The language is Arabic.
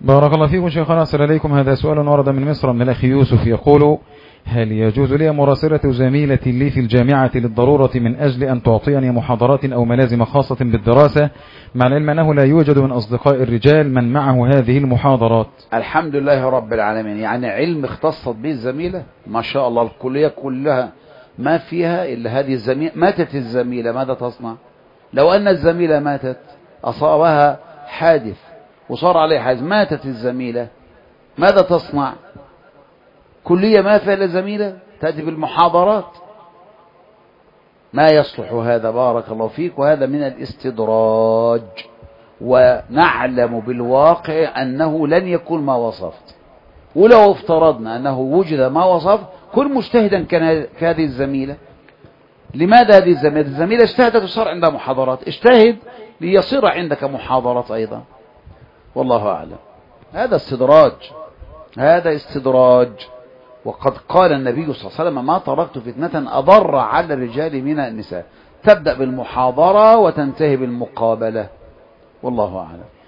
بارك الله فيكم شيخنا، أسأل عليكم. هذا سؤال ورد من مصر من الأخ يوسف، يقول: هل يجوز لي مراسلة زميلة لي في الجامعة للضرورة من أجل أن تعطيني محاضرات أو ملازم خاصة بالدراسة، مع العلم أنه لا يوجد من أصدقاء الرجال من معه هذه المحاضرات؟ الحمد لله رب العالمين. يعني علم اختصت به الزميلة، ما شاء الله، الكلية كلها ما فيها إلا هذه الزميلة. ماتت الزميلة ماذا تصنع؟ لو أن الزميلة ماتت، أصابها حادث وصار عليه حادث، ماتت الزميلة، ماذا تصنع؟ كلية ما فيها إلا زميلة تأتي بالمحاضرات؟ ما يصلح هذا، بارك الله فيك. وهذا من الاستدراج، ونعلم بالواقع أنه لن يكون ما وصفت. ولو افترضنا أنه وجد ما وصفت، كن مجتهدا كهذه الزميلة. لماذا هذه الزميلة؟ الزميلة اجتهدت وصار عندها محاضرات، اجتهد ليصير عندك محاضرات أيضا. والله أعلم. هذا استدراج، هذا استدراج. وقد قال النبي صلى الله عليه وسلم: ما تركت فتنة أضر على الرجال من النساء. تبدأ بالمحاضرة وتنتهي بالمقابلة. والله أعلم.